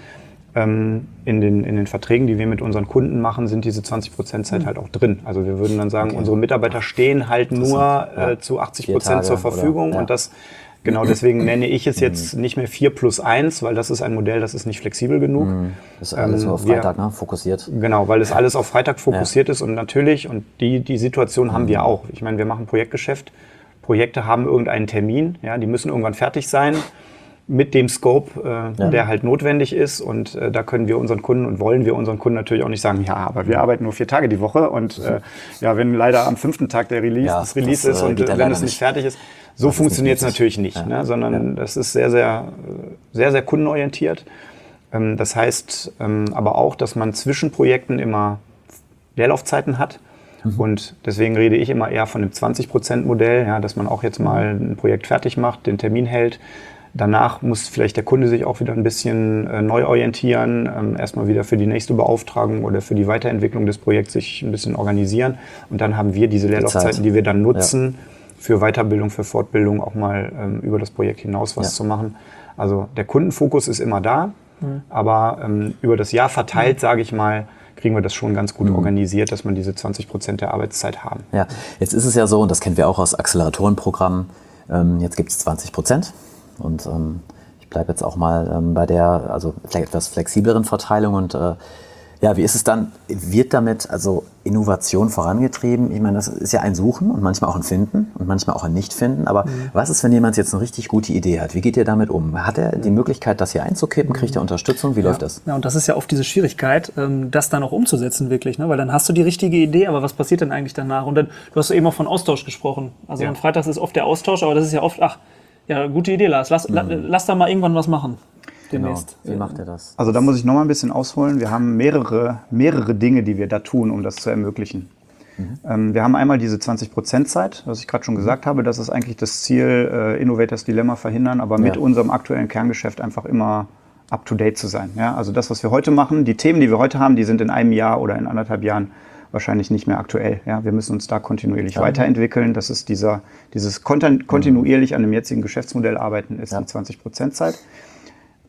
in den, in den Verträgen, die wir mit unseren Kunden machen, sind diese zwanzig Prozent Zeit halt auch drin. Also wir würden dann sagen, okay. unsere Mitarbeiter stehen halt nur ja. äh, zu achtzig Prozent zur Verfügung. Oder, ja. Und das, genau deswegen nenne ich es jetzt nicht mehr vier plus eins, weil das ist ein Modell, das ist nicht flexibel genug. Das ist alles ähm, nur auf Freitag, wir, ne? fokussiert. Genau, weil es alles auf Freitag fokussiert ja. ist. Und natürlich, und die, die Situation mhm. haben wir auch. Ich meine, wir machen Projektgeschäft. Projekte haben irgendeinen Termin, ja, die müssen irgendwann fertig sein. Mit dem Scope, äh, ja. der halt notwendig ist. Und äh, da können wir unseren Kunden und wollen wir unseren Kunden natürlich auch nicht sagen, ja, aber wir arbeiten nur vier Tage die Woche und äh, ja, wenn leider am fünften Tag der Release, ja, das Release das, ist und äh, wenn es nicht fertig ist, so funktioniert es natürlich nicht, ja. ne? sondern ja. das ist sehr, sehr, sehr, sehr kundenorientiert. Ähm, das heißt ähm, aber auch, dass man zwischen Projekten immer Leerlaufzeiten hat. Mhm. Und deswegen rede ich immer eher von dem zwanzig Prozent Modell, ja, dass man auch jetzt mal ein Projekt fertig macht, den Termin hält. Danach muss vielleicht der Kunde sich auch wieder ein bisschen äh, neu orientieren, ähm, erstmal wieder für die nächste Beauftragung oder für die Weiterentwicklung des Projekts sich ein bisschen organisieren. Und dann haben wir diese Leerlaufzeiten, die wir dann nutzen, ja. für Weiterbildung, für Fortbildung, auch mal ähm, über das Projekt hinaus was ja. zu machen. Also der Kundenfokus ist immer da, mhm. aber ähm, über das Jahr verteilt, mhm. sage ich mal, kriegen wir das schon ganz gut mhm. organisiert, dass man diese zwanzig Prozent der Arbeitszeit haben. Ja, jetzt ist es ja so, und das kennen wir auch aus Acceleratorenprogrammen, ähm, jetzt gibt es zwanzig Prozent. Und ähm, ich bleibe jetzt auch mal ähm, bei der, also vielleicht etwas flexibleren Verteilung. Und äh, ja, wie ist es dann? Wird damit also Innovation vorangetrieben? Ich meine, das ist ja ein Suchen und manchmal auch ein Finden und manchmal auch ein Nicht-Finden. Aber mhm. was ist, wenn jemand jetzt eine richtig gute Idee hat? Wie geht ihr damit um? Hat er die Möglichkeit, das hier einzukippen? Kriegt er Unterstützung? Wie ja. läuft das? Ja, und das ist ja oft diese Schwierigkeit, das dann auch umzusetzen wirklich. Ne? Weil dann hast du die richtige Idee, aber was passiert denn eigentlich danach? Und dann, du hast eben auch von Austausch gesprochen. Also ja. am Freitag ist oft der Austausch, aber das ist ja oft, ach, ja, gute Idee, Lars. Lass, mhm. la, lass da mal irgendwann was machen. Demnächst. Genau. Wie macht ihr das? Also da muss ich noch mal ein bisschen ausholen. Wir haben mehrere, mehrere Dinge, die wir da tun, um das zu ermöglichen. Mhm. Ähm, wir haben einmal diese zwanzig Prozent Zeit, was ich gerade schon gesagt habe. Das ist eigentlich das Ziel, äh, Innovators Dilemma verhindern, aber mit ja. unserem aktuellen Kerngeschäft einfach immer up-to-date zu sein. Ja? Also das, was wir heute machen, die Themen, die wir heute haben, die sind in einem Jahr oder in anderthalb Jahren wahrscheinlich nicht mehr aktuell. Ja, wir müssen uns da kontinuierlich ja. weiterentwickeln. Das ist dieser, dieses kontinuierlich an dem jetzigen Geschäftsmodell arbeiten, ist ja. die zwanzig Prozent Zeit.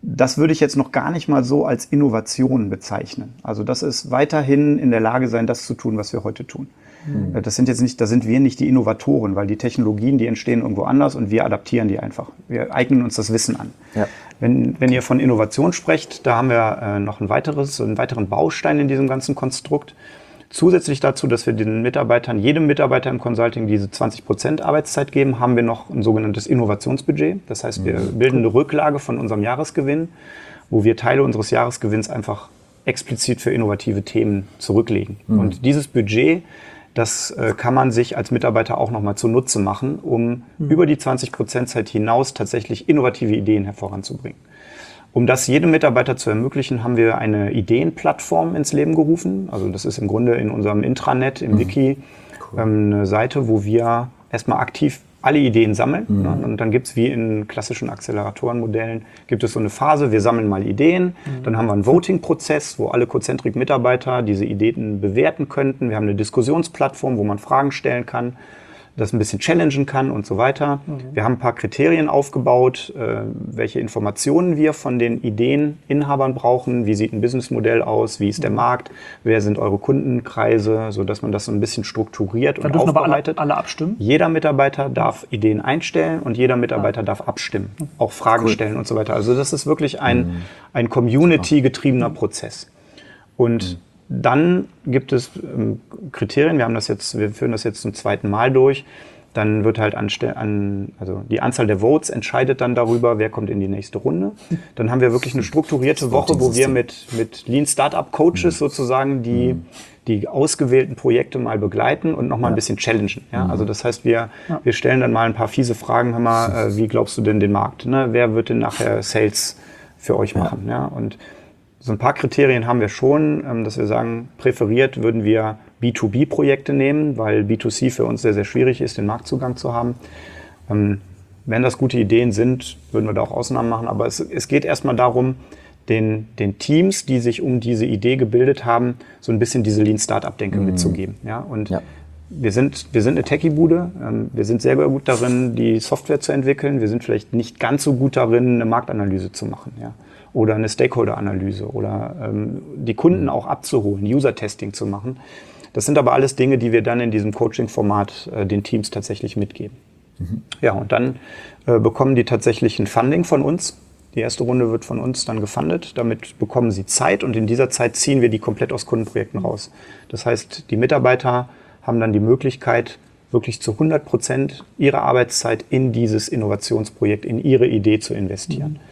das würde ich jetzt noch gar nicht mal so als Innovation bezeichnen. Also das ist weiterhin in der Lage sein, das zu tun, was wir heute tun. Mhm. Das sind jetzt nicht, da sind wir nicht die Innovatoren, weil die Technologien, die entstehen irgendwo anders und wir adaptieren die einfach. Wir eignen uns das Wissen an. Ja. Wenn, wenn ihr von Innovation sprecht, da haben wir äh, noch ein weiteres, einen weiteren Baustein in diesem ganzen Konstrukt. Zusätzlich dazu, dass wir den Mitarbeitern, jedem Mitarbeiter im Consulting diese zwanzig Prozent Arbeitszeit geben, haben wir noch ein sogenanntes Innovationsbudget. Das heißt, wir mhm. bilden eine Rücklage von unserem Jahresgewinn, wo wir Teile unseres Jahresgewinns einfach explizit für innovative Themen zurücklegen. Mhm. Und dieses Budget, das äh, kann man sich als Mitarbeiter auch nochmal zunutze machen, um mhm. über die zwanzig Prozent Zeit hinaus tatsächlich innovative Ideen hervoranzubringen. Um das jedem Mitarbeiter zu ermöglichen, haben wir eine Ideenplattform ins Leben gerufen. Also das ist im Grunde in unserem Intranet, im mhm. Wiki, cool. ähm, eine Seite, wo wir erstmal aktiv alle Ideen sammeln. Mhm. Ne? Und dann gibt es wie in klassischen Acceleratorenmodellen, gibt es so eine Phase, wir sammeln mal Ideen. Mhm. Dann haben wir einen Voting-Prozess, wo alle Cocentrik-Mitarbeiter diese Ideen bewerten könnten. Wir haben eine Diskussionsplattform, wo man Fragen stellen kann, das ein bisschen challengen kann und so weiter. Mhm. Wir haben ein paar Kriterien aufgebaut, äh, welche Informationen wir von den Ideeninhabern brauchen. Wie sieht ein Businessmodell aus? Wie ist der Markt? Wer sind eure Kundenkreise? Sodass man das so ein bisschen strukturiert da und dürfen aufbereitet. Aber alle, alle abstimmen? Jeder Mitarbeiter darf Ideen einstellen und jeder Mitarbeiter ja. darf abstimmen, auch Fragen cool. stellen und so weiter. Also das ist wirklich ein, mhm. ein Community-getriebener mhm. Prozess. Und mhm. dann gibt es ähm, Kriterien, wir haben das jetzt, wir führen das jetzt zum zweiten Mal durch. Dann wird halt anste- an, also die Anzahl der Votes entscheidet dann darüber, wer kommt in die nächste Runde. Dann haben wir wirklich eine strukturierte Woche, wo wir mit, mit Lean Startup Coaches mhm. sozusagen die, mhm. die ausgewählten Projekte mal begleiten und nochmal ja. ein bisschen challengen. Ja? Mhm. Also das heißt, wir, ja. wir stellen dann mal ein paar fiese Fragen, hör mal, äh, wie glaubst du denn den Markt? Ne? Wer wird denn nachher Sales für euch machen? Ja. Ja? Und so ein paar Kriterien haben wir schon, dass wir sagen, präferiert würden wir B zwei B Projekte nehmen, weil B zwei C für uns sehr, sehr schwierig ist, den Marktzugang zu haben. Wenn das gute Ideen sind, würden wir da auch Ausnahmen machen. Aber es, es geht erstmal darum, den, den Teams, die sich um diese Idee gebildet haben, so ein bisschen diese Lean Startup-Denke mhm. mitzugeben. Ja? Und ja. Wir sind, wir sind eine Techie-Bude. Wir sind sehr gut darin, die Software zu entwickeln. Wir sind vielleicht nicht ganz so gut darin, eine Marktanalyse zu machen. Ja? Oder eine Stakeholder-Analyse oder ähm, die Kunden auch abzuholen, User-Testing zu machen. Das sind aber alles Dinge, die wir dann in diesem Coaching-Format äh, den Teams tatsächlich mitgeben. Mhm. Ja, und dann äh, bekommen die tatsächlich ein Funding von uns. Die erste Runde wird von uns dann gefundet. Damit bekommen sie Zeit und in dieser Zeit ziehen wir die komplett aus Kundenprojekten raus. Das heißt, die Mitarbeiter haben dann die Möglichkeit, wirklich zu hundert Prozent ihrer Arbeitszeit in dieses Innovationsprojekt, in ihre Idee zu investieren. Mhm.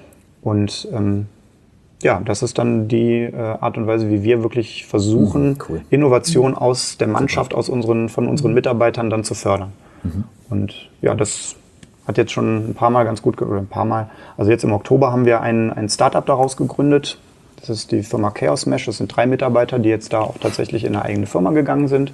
Und ähm, ja, das ist dann die äh, Art und Weise, wie wir wirklich versuchen, mhm, cool. Innovation aus der Mannschaft, aus unseren, von unseren Mitarbeitern dann zu fördern. Mhm. Und ja, das hat jetzt schon ein paar Mal ganz gut, oder ein paar Mal, also jetzt im Oktober haben wir ein, ein Startup daraus gegründet. Das ist die Firma Chaos Mesh. Das sind drei Mitarbeiter, die jetzt da auch tatsächlich in eine eigene Firma gegangen sind.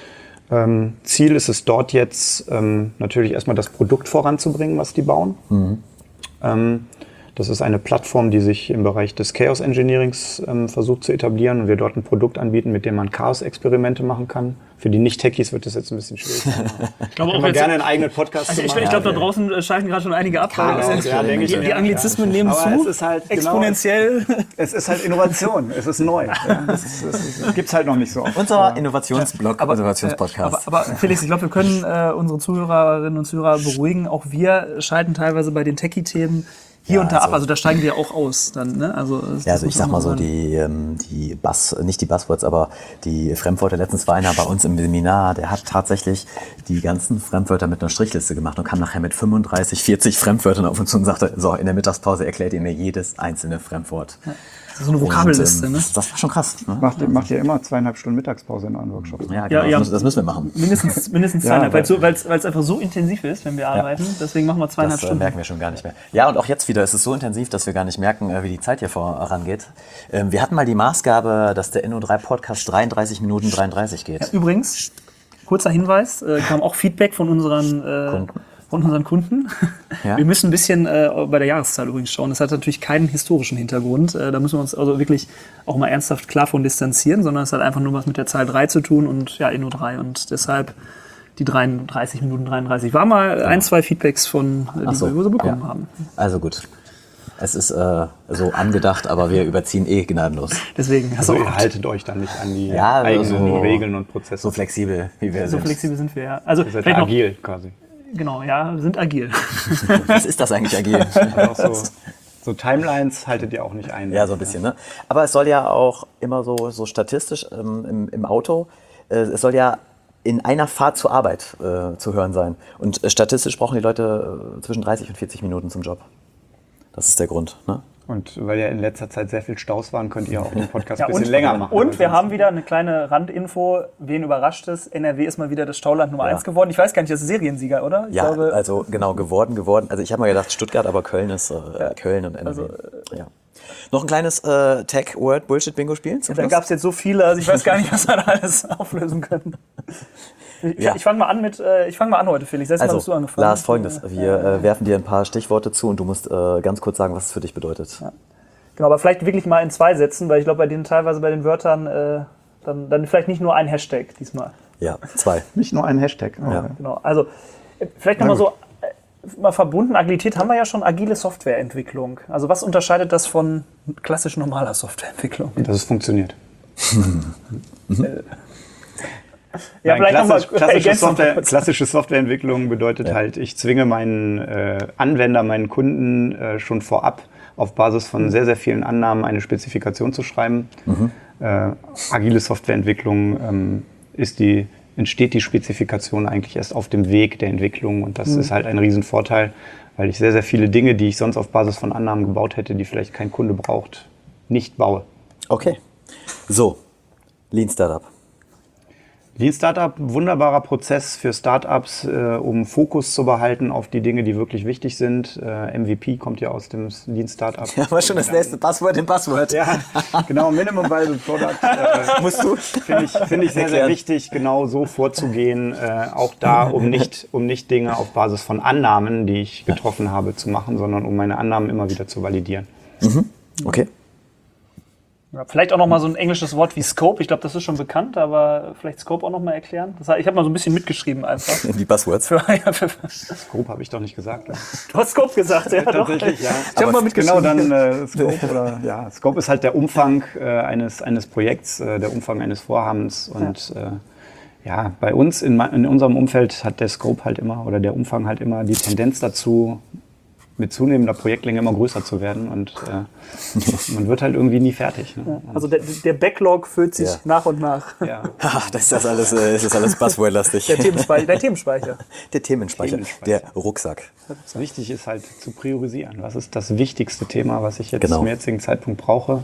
Ähm, Ziel ist es dort jetzt ähm, natürlich erstmal das Produkt voranzubringen, was die bauen. Mhm. Ähm, Das ist eine Plattform, die sich im Bereich des Chaos Engineerings ähm, versucht zu etablieren und wir dort ein Produkt anbieten, mit dem man Chaos-Experimente machen kann. Für die Nicht-Techies wird das jetzt ein bisschen schwierig. Ich glaube auch jetzt, gerne einen eigenen Podcast also zu machen. Ich, ich glaube, da draußen schalten gerade schon einige ab. Chaos, ja, die, die, die Anglizismen ja, nehmen zu, es ist halt exponentiell. Genau, es ist halt Innovation, es ist neu. Ja, das gibt es halt noch nicht so oft. Unser ja. Innovationsblog, aber, Innovationspodcast. Aber, aber Felix, ich glaube, wir können äh, unsere Zuhörerinnen und Zuhörer beruhigen. Auch wir schalten teilweise bei den Techie-Themen hier ja, und da also, ab, also da steigen wir auch aus dann, ne? Also, ja, also ich sag mal so, die, ähm, die Buzz, nicht die Buzzwords, aber die Fremdwörter, letztens war einer bei uns im Seminar, der hat tatsächlich die ganzen Fremdwörter mit einer Strichliste gemacht und kam nachher mit fünfunddreißig, vierzig Fremdwörtern auf uns zu und sagte, so, in der Mittagspause erklärt ihr mir jedes einzelne Fremdwort. Ja. Das ist so eine Vokabelliste, ne? Das war schon krass. Ne? Macht, macht ihr immer zweieinhalb Stunden Mittagspause in euren Workshops? Ja, genau. Ja, ja. Das, das müssen wir machen. Mindestens, mindestens zweieinhalb, ja, weil es so, einfach so intensiv ist, wenn wir arbeiten. Ja. Deswegen machen wir zweieinhalb das, Stunden. Das merken wir schon gar nicht mehr. Ja, und auch jetzt wieder ist es so intensiv, dass wir gar nicht merken, wie die Zeit hier vorangeht. Wir hatten mal die Maßgabe, dass der Inno drei Podcast dreiunddreißig Minuten dreiunddreißig geht. Ja, übrigens, kurzer Hinweis, äh, kam auch Feedback von unseren äh, Kunden. Von unseren Kunden. Ja. Wir müssen ein bisschen äh, bei der Jahreszahl übrigens schauen. Das hat natürlich keinen historischen Hintergrund. Äh, da müssen wir uns also wirklich auch mal ernsthaft klar von distanzieren, sondern es hat einfach nur was mit der Zahl drei zu tun und ja, Inno drei und deshalb die dreiunddreißig Minuten dreiunddreißig. War mal ja. ein, zwei Feedbacks von, äh, die so. wir so bekommen ja. haben. Also gut. Es ist äh, so angedacht, aber wir überziehen eh gnadenlos. Deswegen. Also Also, ihr haltet euch dann nicht an die Ja, eigenen so- Regeln und Prozesse. So flexibel, wie wir so sind. flexibel sind wir, ja. Also, Ihr seid vielleicht noch, agil quasi. genau, ja, wir sind agil. Was ist das eigentlich agil? Also auch so, so Timelines haltet ihr auch nicht ein. Ja, so ein bisschen, ne? Aber es soll ja auch immer so, so statistisch ähm, im, im Auto, äh, es soll ja in einer Fahrt zur Arbeit äh, zu hören sein. Und äh, statistisch brauchen die Leute äh, zwischen dreißig und vierzig Minuten zum Job. Das ist der Grund, ne? Und weil ja in letzter Zeit sehr viel Staus waren, könnt ihr auch den Podcast Ja, ein bisschen und, länger machen. Und wir haben wieder eine kleine Randinfo. Wen überrascht es? N R W ist mal wieder das Stauland Nummer Ja. eins geworden. Ich weiß gar nicht, das ist Seriensieger, oder? Ich Ja, glaube, also genau, geworden, geworden. Also ich habe mal gedacht Stuttgart, aber Köln ist äh, Köln und N R W. Also, ja. Noch ein kleines äh, Tech-Word-Bullshit-Bingo spielen zum da Schluss? gab es jetzt so viele, also ich weiß gar nicht, was wir da alles auflösen können. Ich, Ja. ich fange mal an mit, äh, ich fange mal an heute, Felix. Letztes Mal bist du Also, angefangen. Lars, folgendes. Wir äh, werfen dir ein paar Stichworte zu und du musst äh, ganz kurz sagen, was es für dich bedeutet. Genau, aber vielleicht wirklich mal in zwei Sätzen, weil ich glaube, bei denen teilweise bei den Wörtern äh, dann, dann vielleicht nicht nur ein Hashtag diesmal. Ja, zwei. Nicht nur einen Hashtag. Oh, Ja. Genau, also äh, vielleicht nochmal so äh, mal verbunden. Agilität haben wir ja schon, agile Softwareentwicklung. Also was unterscheidet das von klassisch normaler Softwareentwicklung? Dass es funktioniert. Ja, Nein, vielleicht noch mal klassisch, klassische, ergänzend Software, kurz. klassische Softwareentwicklung bedeutet halt, ich zwinge meinen äh, Anwender, meinen Kunden äh, schon vorab auf Basis von sehr, sehr vielen Annahmen eine Spezifikation zu schreiben. Äh, agile Softwareentwicklung ähm, ist die, entsteht die Spezifikation eigentlich erst auf dem Weg der Entwicklung und das ist halt ein Riesenvorteil, weil ich sehr, sehr viele Dinge, die ich sonst auf Basis von Annahmen gebaut hätte, die vielleicht kein Kunde braucht, nicht baue. Okay. So, Lean Startup. Lean Startup, wunderbarer Prozess für Startups, äh, um Fokus zu behalten auf die Dinge, die wirklich wichtig sind. Äh, M V P kommt ja aus dem Lean Startup. Ja, war schon das nächste Passwort im Passwort. Ja, genau, Minimum Viable Product. Äh, Musst du? Finde ich, find ich sehr, sehr Erklären. wichtig, genau so vorzugehen. Äh, auch da, um nicht, um nicht Dinge auf Basis von Annahmen, die ich getroffen habe, zu machen, sondern um meine Annahmen immer wieder zu validieren. Okay. Ja, vielleicht auch noch mal so ein englisches Wort wie Scope. Ich glaube, das ist schon bekannt, aber vielleicht Scope auch noch mal erklären. Das heißt, ich habe mal so ein bisschen mitgeschrieben einfach. Die Buzzwords. Für, ja, für, Scope habe ich doch nicht gesagt. Ne? du hast Scope gesagt, ja, Tatsächlich, doch. ja. Ich habe mal mitgeschrieben. Genau, dann äh, Scope oder ja, Scope ist halt der Umfang äh, eines, eines Projekts, äh, der Umfang eines Vorhabens und ja, äh, ja bei uns in, in unserem Umfeld hat der Scope halt immer oder der Umfang halt immer die Tendenz dazu, mit zunehmender Projektlänge immer größer zu werden und äh, man wird halt irgendwie nie fertig. Ne? Also der, der Backlog füllt sich Ja. nach und nach. Ja. Ha, das ist das alles, äh, ist das alles Buzzword-lastig. Der Themenspeicher. Der Themenspeicher. Der Themenspeicher. Themenspeicher. Der Rucksack. Wichtig ist halt zu priorisieren. Was ist das wichtigste Thema, was ich jetzt Genau. zum jetzigen Zeitpunkt brauche?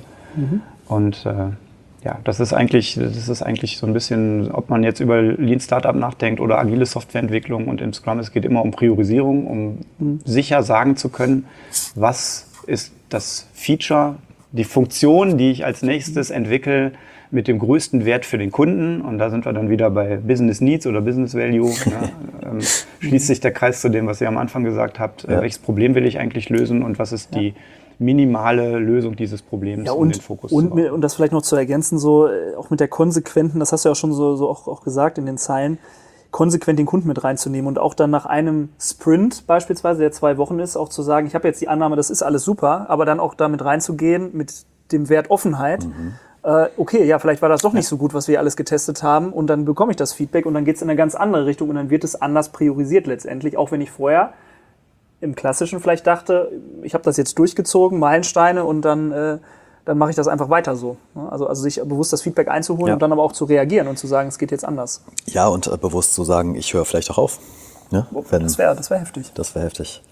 Und äh, ja, das ist eigentlich, das ist eigentlich so ein bisschen, ob man jetzt über Lean Startup nachdenkt oder agile Softwareentwicklung und im Scrum, es geht immer um Priorisierung, um sicher sagen zu können, was ist das Feature, die Funktion, die ich als nächstes entwickle, mit dem größten Wert für den Kunden. Und da sind wir dann wieder bei Business Needs oder Business Value. Ne? ähm, schließt sich der Kreis zu dem, was ihr am Anfang gesagt habt. Äh, Ja. welches Problem will ich eigentlich lösen und was ist die minimale Lösung dieses Problems, Ja, um und, den Fokus und, zu mit, haben. und das vielleicht noch zu ergänzen, so äh, auch mit der konsequenten, das hast du ja auch schon so, so auch, auch gesagt in den Zeilen, konsequent den Kunden mit reinzunehmen und auch dann nach einem Sprint beispielsweise, der zwei Wochen ist, auch zu sagen, ich habe jetzt die Annahme, das ist alles super, aber dann auch damit reinzugehen mit dem Wert Offenheit. Äh, okay, ja, vielleicht war das doch nicht so gut, was wir alles getestet haben und dann bekomme ich das Feedback und dann geht es in eine ganz andere Richtung und dann wird es anders priorisiert letztendlich, auch wenn ich vorher im Klassischen vielleicht dachte, ich habe das jetzt durchgezogen, Meilensteine und dann, äh, dann mache ich das einfach weiter so. Also, also sich bewusst das Feedback einzuholen Ja. und dann aber auch zu reagieren und zu sagen, es geht jetzt anders. Ja, und äh, bewusst zu sagen, ich höre vielleicht auch auf. Ne? Wenn, Das wäre das wär heftig. das wäre heftig.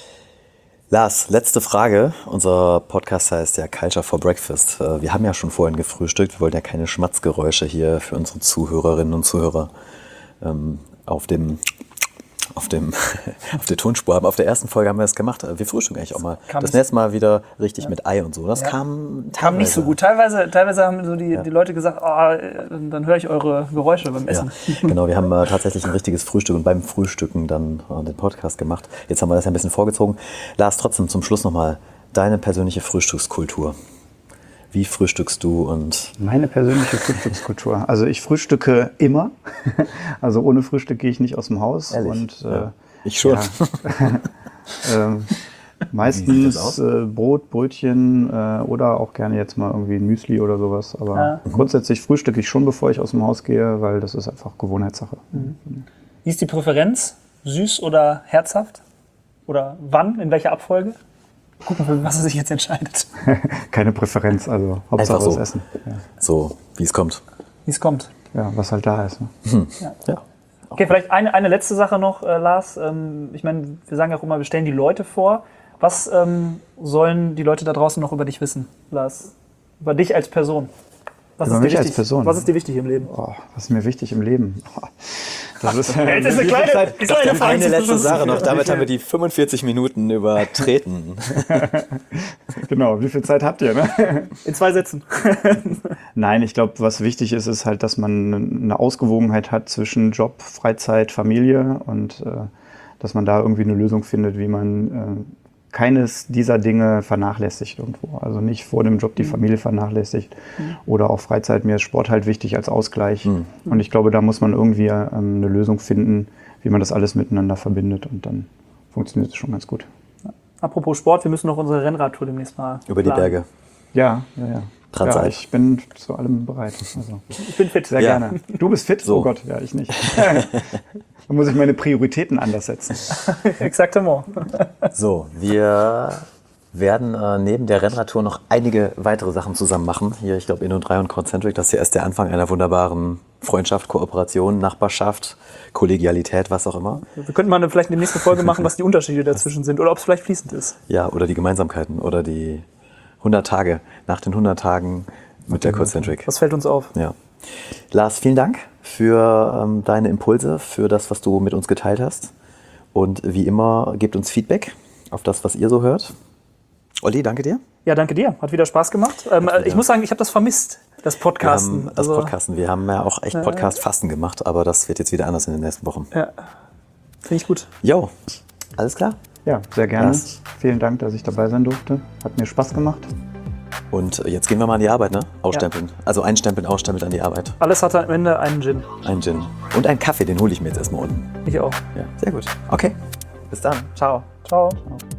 Lars, letzte Frage. Unser Podcast heißt ja Culture for Breakfast. Äh, Wir haben ja schon vorhin gefrühstückt. Wir wollen ja keine Schmatzgeräusche hier für unsere Zuhörerinnen und Zuhörer ähm, auf dem auf dem auf der Tonspur haben. Auf der ersten Folge haben wir das gemacht. Wir frühstücken eigentlich auch mal. Kam Das nicht- nächste Mal wieder richtig mit Ei und so. Das Ja. kam Kam nicht so teilweise. gut. Teilweise, teilweise haben so die, die Leute gesagt, oh, dann, dann höre ich eure Geräusche beim Ja, Essen. genau. Wir haben äh, tatsächlich ein richtiges Frühstück und beim Frühstücken dann äh, den Podcast gemacht. Jetzt haben wir das ja ein bisschen vorgezogen. Lars, trotzdem zum Schluss nochmal deine persönliche Frühstückskultur. Wie frühstückst du und Meine persönliche Frühstückskultur. Also ich frühstücke immer. Also ohne Frühstück gehe ich nicht aus dem Haus. Ehrlich? Und, äh, Ja. Ich schon. Ja. ähm, sieht das aus? Meistens äh, Brot, Brötchen äh, oder auch gerne jetzt mal irgendwie ein Müsli oder sowas. Aber Ja. grundsätzlich frühstücke ich schon, bevor ich aus dem Haus gehe, weil das ist einfach Gewohnheitssache. Wie ist die Präferenz? Süß oder herzhaft? Oder wann? In welcher Abfolge? Gucken, für was er sich jetzt entscheidet. Keine Präferenz, also Hauptsache Einfach so. was essen. Ja. So, wie es kommt. Wie es kommt. ja, was halt da ist. Ne? Ja. Okay, vielleicht eine, eine letzte Sache noch, äh, Lars. Ähm, ich meine, wir sagen ja auch immer, wir stellen die Leute vor. Was ähm, sollen die Leute da draußen noch über dich wissen, Lars? Über dich als Person? Was Über ist dir mich als wichtig? Person? Was ist dir wichtig im Leben? Oh, was ist mir wichtig im Leben? Oh, das ist, Jetzt ist eine kleine, die kleine Frage Eine zum letzte Schluss. Sache noch, damit haben wir die fünfundvierzig Minuten übertreten. genau, wie viel Zeit habt ihr? Ne? In zwei Sätzen. Nein, ich glaube, was wichtig ist, ist halt, dass man eine Ausgewogenheit hat zwischen Job, Freizeit, Familie und äh, dass man da irgendwie eine Lösung findet, wie man äh, keines dieser Dinge vernachlässigt irgendwo. Also nicht vor dem Job die Familie vernachlässigt oder auch Freizeit. Mir ist Sport halt wichtig als Ausgleich. Mhm. Und ich glaube, da muss man irgendwie ähm, eine Lösung finden, wie man das alles miteinander verbindet und dann funktioniert es schon ganz gut. Apropos Sport, wir müssen noch unsere Rennradtour demnächst mal Über die planen. Berge. Ja, ja, ja. Transalt. Ja, ich bin zu allem bereit. Also, Ich bin fit. sehr Ja. gerne. Du bist fit? So. Oh Gott, ja, ich nicht. Da muss ich meine Prioritäten anders setzen. Exaktement. So, wir werden äh, neben der Rennradtour noch einige weitere Sachen zusammen machen. Hier, ich glaube, Inno drei und Concentric, das hier ist der Anfang einer wunderbaren Freundschaft, Kooperation, Nachbarschaft, Kollegialität, was auch immer. Wir könnten mal vielleicht in der nächsten Folge machen, was die Unterschiede dazwischen sind oder ob es vielleicht fließend ist. Ja, oder die Gemeinsamkeiten oder die hundert Tage, nach den hundert Tagen mit der Concentric. Was fällt uns auf? Ja. Lars, vielen Dank für ähm, deine Impulse, für das, was du mit uns geteilt hast. Und wie immer, gebt uns Feedback auf das, was ihr so hört. Olli, danke dir. Ja, danke dir. Hat wieder Spaß gemacht. Ähm, ich muss sagen, ich habe das vermisst, das Wir Podcasten. haben das Podcasten. Wir haben ja auch echt Podcast-Fasten gemacht, aber das wird jetzt wieder anders in den nächsten Wochen. Ja, finde ich gut. Jo, alles klar. Ja, sehr gerne. Lars. Vielen Dank, dass ich dabei sein durfte. Hat mir Spaß gemacht. Und jetzt gehen wir mal an die Arbeit, ne? Ausstempeln. Also einstempeln, ausstempeln an die Arbeit. Alles hat am Ende einen Gin. Ein Gin. Und einen Kaffee, den hole ich mir jetzt erstmal unten. Ich auch. Ja, sehr gut. Okay, bis dann. Ciao. Ciao. Ciao.